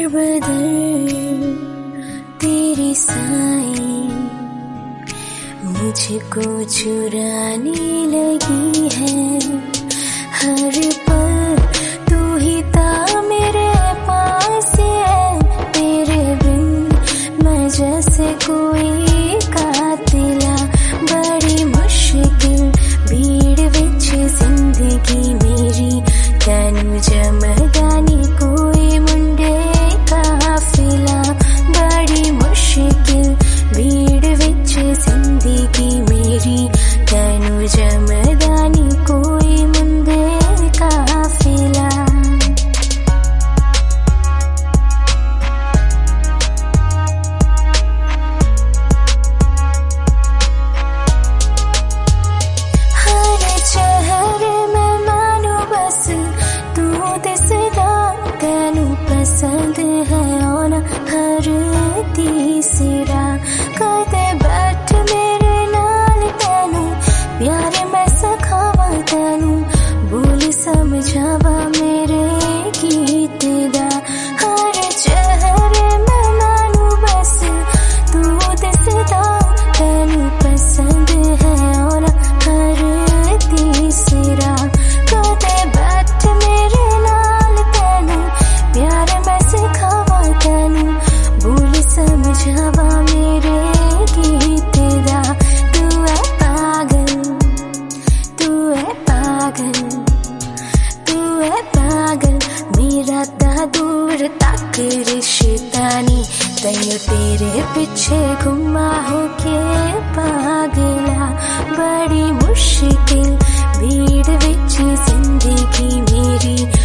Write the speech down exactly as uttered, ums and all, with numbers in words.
बदर तेरी साई मुझको चुराने लगी है। हर पल तू ही था मेरे पास है, तेरे बिन मैं जैसे कोई कातिला। बड़ी मुश्किल भीड़ विच जिंदगी मेरी, तैनू जमदानी कोई मुंडे काफिला। बड़ी मुश्किल भीड़ विच जिंदगी मेरी, तैनू जमदानी कोई मुंडे काफिला। हर चेहरे में मानो बस तू दिसदा, तैनू पसंद है होना हर तीसरा। कदे बैठ मेरे नाल तैनू प्यार मैं सखावा, तैनू बोल समझावा मेरे गीत दा। हर चेहरे में मानू बस तू दिसदा, तैनू पसंद है होना हर तीसरा। कदे बैठ मेरे नाल तैनू प्यार मैं सिखावा, तैनू बोल समझावा मेरे गीत दा। तू है पागल, तू है पागल, तू है पागल मेरा दा दूर तक रिश्ता नी। तैनू तेरे पिछे घुमा होके पागला। बड़ी मुश्किल भीड़ विच जिंदगी मेरी,